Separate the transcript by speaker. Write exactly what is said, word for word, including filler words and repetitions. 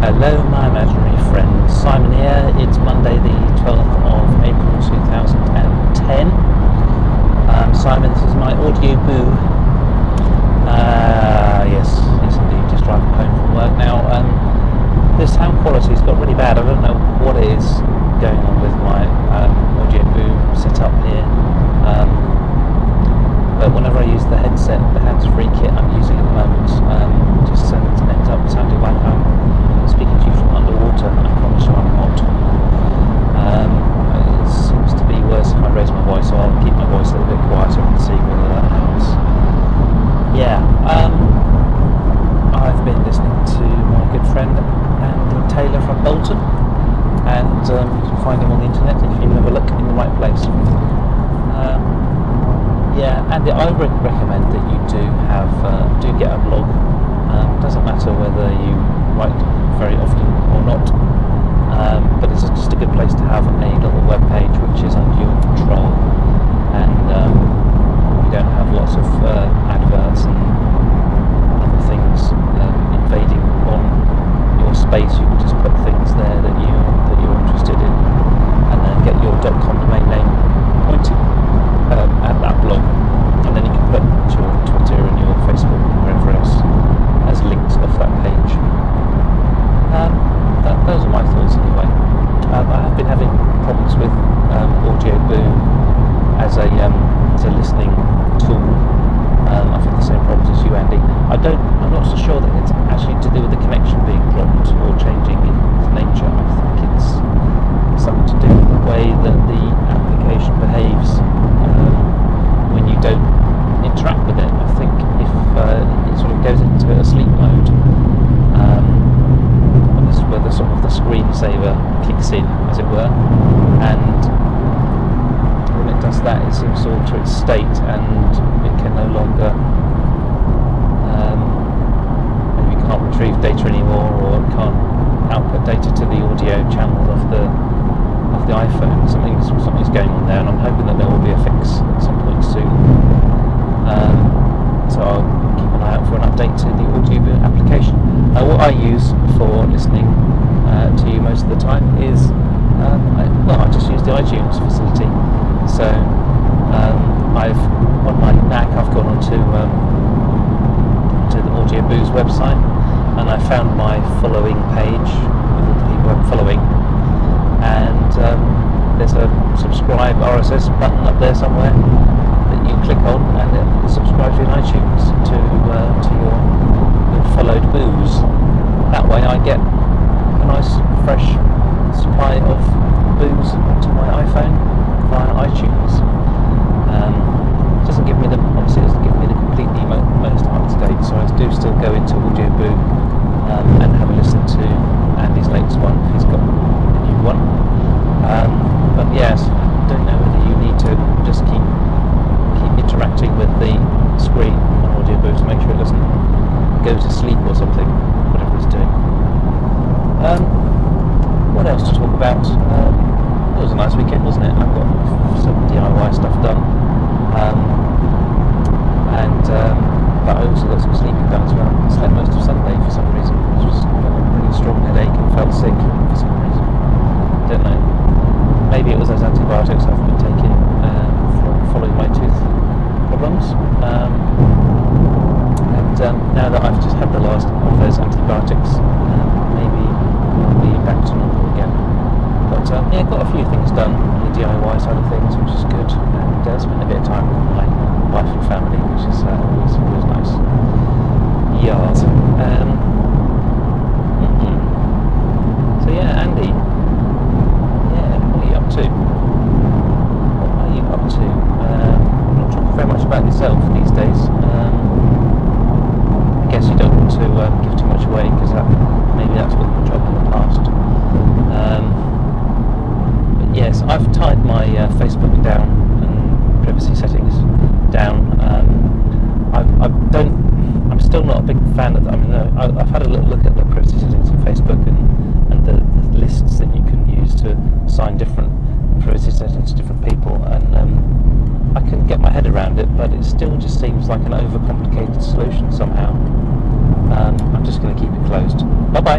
Speaker 1: Hello, my imaginary friends. Simon here. It's Monday, the twelfth of April, two thousand ten. Um, Simon, this is my audio boo. Uh, yes, yes indeed. Just driving home from work now. Um, the sound quality's got really bad. I don't know what it is going on with my um, audio boo setup here. Um, but whenever I use the headset, the hands-free kit I'm using at the moment, um, just ends up sounding like I'm speaking to you from underwater. I promise you I'm not. Um, it seems to be worse if I raise my voice, so I'll keep my voice a little bit quieter and see whether that helps. Yeah, um, I've been listening to my good friend Andy Taylor from Bolton, and um, you can find him on the internet if you have a look in the right place. Um, yeah, Andy, I would recommend that you do have uh, do get a blog. Um, doesn't matter whether you write very often or not, um, but it's just a good place to have a little web page which is under your control, and um, you don't have lots of uh, adverts and other things um, invading on your space. You can just put things there that you that you're interested in, and then get your .com domain name pointing um, at that blog, and then you can put your Twitter and your Facebook and wherever else as links off that page. Um, that, those are my thoughts anyway. Um, I have been having problems with um, Audio Boo as a um, as a listening tool. Um, I've had the same problems as you, Andy. I don't. I'm not so sure that it's actually to do with the connection being dropped or changing its nature. I think it's something to do with the way that the application behaves um, when you don't interact with it. I think if uh, it sort of goes into a sleep mode, um, and this is where the sort of the screensaver kicks in, as it were, and when it does that, it seems to alter its state, and it can no longer um, maybe can't retrieve data anymore, or it can't output data to the audio channel of the of the iPhone. Something's something's going on there, and I'm hoping that there will be a fix at some point soon. Um, so I'll keep an eye out for an update to the Audio Boo application. Uh, what I use for listening uh, to you most of the time is, um, I, well, I just use the iTunes facility. So um, I've on my Mac I've gone onto um, to the Audio Boo's website, and I found my following page with all the people I'm following, and um, there's a subscribe R S S button up there somewhere that you click on, and it subscribes you in iTunes to uh, to your, your followed boos. That way I get a nice fresh supply of boos to my iPhone via iTunes. Um, it doesn't give me the obviously it doesn't give me the completely mo- most up to date, so I do still go into Audio Boo um, and have a listen to Andy's latest one if he's got a new one. Um, but yes, I don't know whether you need to just keep interacting with the screen on Audio Boo to make sure it doesn't go to sleep or something, whatever it's doing. Um, what else to talk about? Um, it was a nice weekend, wasn't it? I've got some D I Y stuff done, um, and um, but I also got some sleeping done as well. I slept most of Sunday for some reason. I just got a really strong headache and felt sick for some reason. Don't know. Maybe it was those antibiotics I've been taking uh, following my tooth problems, um, and um, now that I've just had the last of those antibiotics, um, maybe I'll be back to normal again. But um, yeah, got a few things done on the D I Y side of things, which is good, and uh, spent a bit of time with my wife and family, which is uh, always, always nice. Yard. Um, mm-hmm. So yeah, Andy, yeah, what are you up to? What are you up to? Um, very much about yourself these days. Um, I guess you don't want to uh, give too much away, because that, maybe that's been your job in the past. Um, but yes, I've tied my uh, Facebook down and privacy settings down. Um, I, I don't. I'm still not a big fan of that. I mean, uh, I, I've had a little look at the privacy settings on Facebook and, and the, the lists that you can use to assign different privacy settings to different people, and um, I can get my head around it, but it still just seems like an overcomplicated solution somehow. Um, I'm just going to keep it closed. Bye bye.